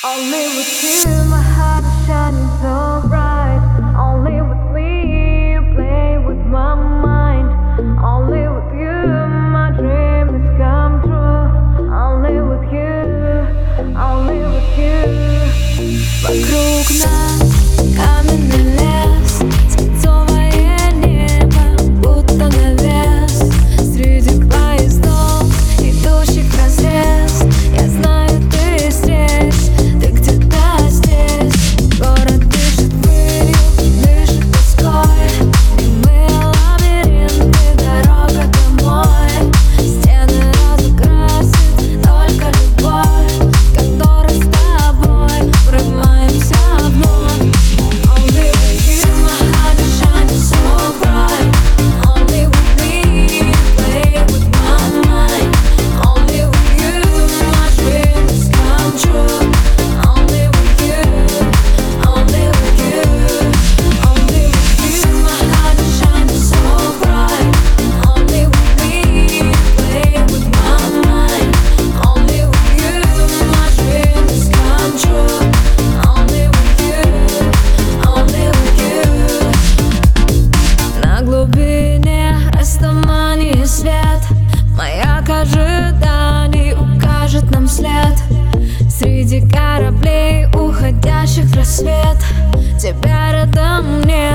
Only with you, my heart is shining so bright. Only with me, you play with my mind. Only with you, my dream has come true. Only with you, only with you. Вокруг нас каменный лес, свинцовое небо, будто навес. Среди поездов, идущих вразрез, я знаю, ты здесь, ты где-то здесь. Город дышит пылью, дышит тоской, немые лабиринты, дорога домой. Стены разукрасит только любовь, которой с тобой врываемся вновь. Only with you, my heart is shining so bright. Only with me, you play with my mind. Only with you, my dreams come true. Only with you, only with you. Only with you, my heart is shining so bright. Only with me, you play with my mind. Only with you, my dreams come true. Only with you, only with you. На глубине растуманит свет, маяк ожиданий укажет нам след. Среди кораблей, уходящих в рассвет, тебя рядом нет.